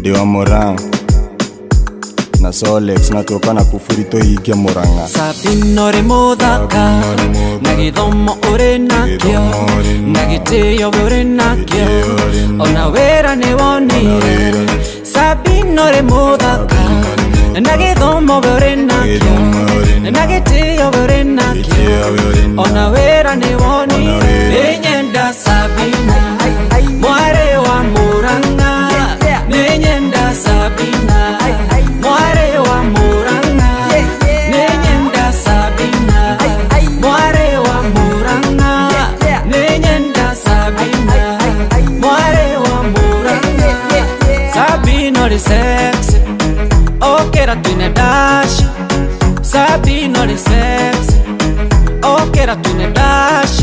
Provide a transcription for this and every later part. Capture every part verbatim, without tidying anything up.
Diwa Morang na Solex natoka na kufurito hige Moranga. Sabino re modaka nagithomo ore nakyo nagitio ore nakyo ona wera ne woni. Sabino re modaka nagithomo ore nakyo nagitio ore nakyo ona wera ne woni. Nenyenda Sabina mware wa Muranga, nenyenda Sabina mware wa Muranga, nenyenda Sabina mware wa Muranga, nenyenda Sabina mware wa Muranga. Sabino le sexy, okera tune dash. Sabino le sexy, okera tune dash.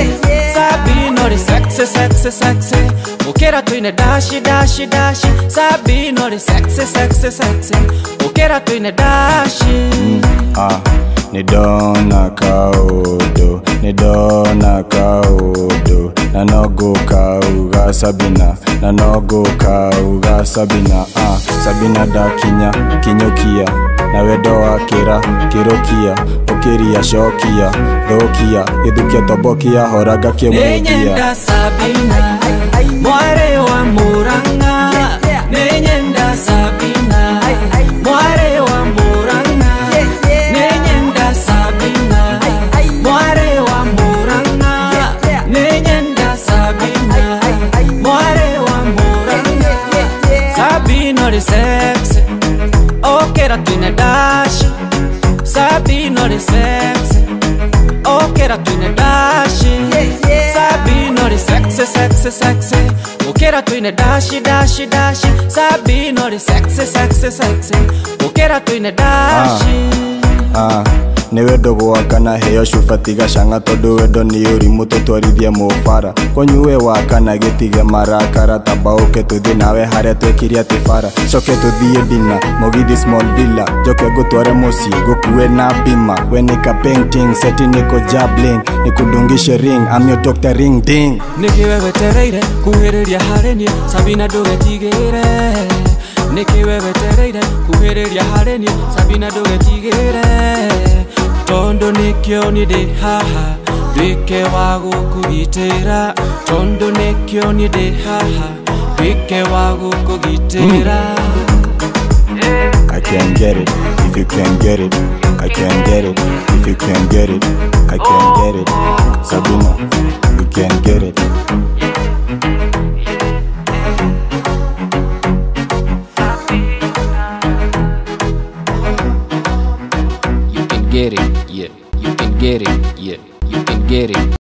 Sabino le sexy, sexy, sexy, okera tune dash, dash, dash. Sabino le sexy, sexy, sexy, okera tune dash. Ah, ni dona kaudo, ni dona kaudo. Na nogo kauga Sabina, na nogo kauga Sabina. Ah, Sabina da kinya, kinyokia. Na wedo wa kira, kirokia. Okiria shokia, dokia. Edukia tobokia, horaga kemukia. Nenyenda Sabina mware wa Muranga, nenyenda Sabina mware wa Muranga, nenyenda Sabina mware wa Muranga, nenyenda Sabina mware wa Muranga. Sabino le sexy, okera tune dash. Sabino le sexy, okera tune dash. Sabino le sexy, sexy, sexy, okera tune dash, dash, dash. Sabino le sexy, sexy, sexy, okera tune dash. Ah, ni wedo gwaka na heo shufatiga shanga todo wedo ni uri muto twarithia mufara konyuwe waka na gitige marakara tabauke tuthi nawe hare twekiria tifara coke tuthie dina mogithi small villa joke gutware muci gukuwe na bima we nika painting seti niko jablin nikudungishe ring I'm your doctor ring ding nikiwewetereire kuhiriria harenia Sabina ndugetigire nikiwewetereire kuhiriria harenia Sabina ndugetigire tondo nikyo ni de haha wike wa gukugitira tondo nikyo ni de haha wike wa gukugitira. I can't get it if you can't get it. I can't get it if you can't get it. I can't get it. Sabina, you can't get it. You can get it, yeah. You can get it, yeah. You can get it.